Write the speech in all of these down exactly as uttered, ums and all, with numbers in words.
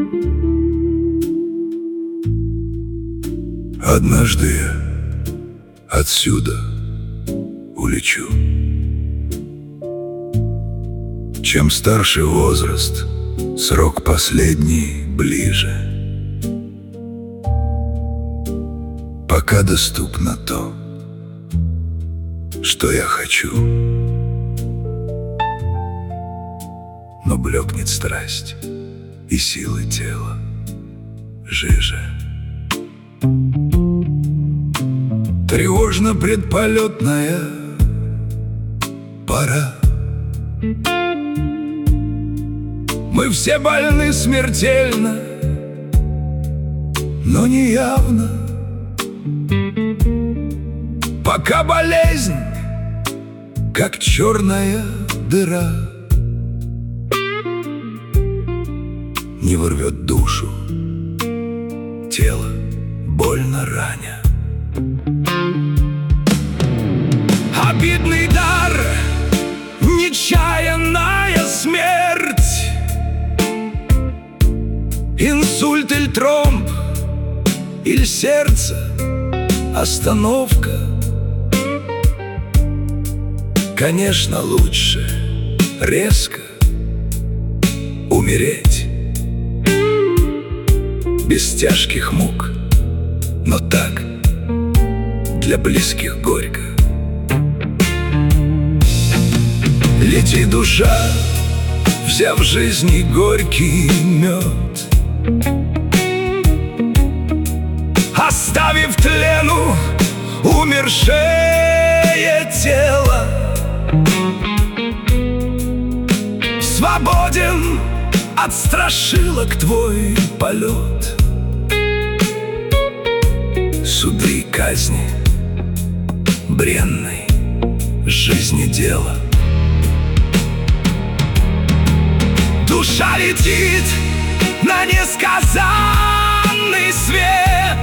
Однажды я отсюда улечу. Чем старше возраст, срок последний ближе. Пока доступно то, что я хочу, но блекнет страсть и силы тела жиже. Тревожно предполетная пора. Мы все больны смертельно, но не явно. Пока болезнь, как черная дыра, не ворвет душу, тело больно раня. Обидный дар, нечаянная смерть, инсульт или тромб, или сердце остановка. Конечно, лучше резко умереть без тяжких мук, но так для близких горько. Лети, душа, взяв жизни горький мед, оставив тлену умершее тело. Свободен от страшилок твой полет, суды и казни, бренной жизни дело. Душа летит на несказанный свет,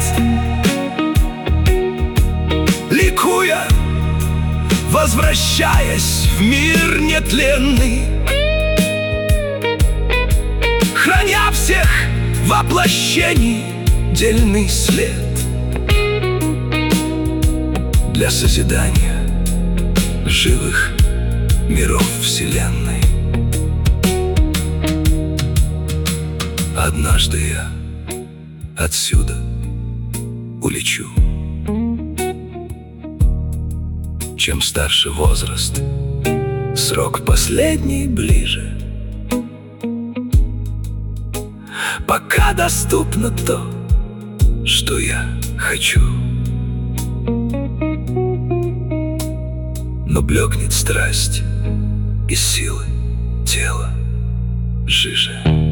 ликуя, возвращаясь в мир нетленный, храня всех воплощений дельный след для созидания живых миров вселенной. Однажды я отсюда улечу. Чем старше возраст, срок последний ближе. Пока доступно то, что я хочу, но блекнет страсть и силы тела жиже.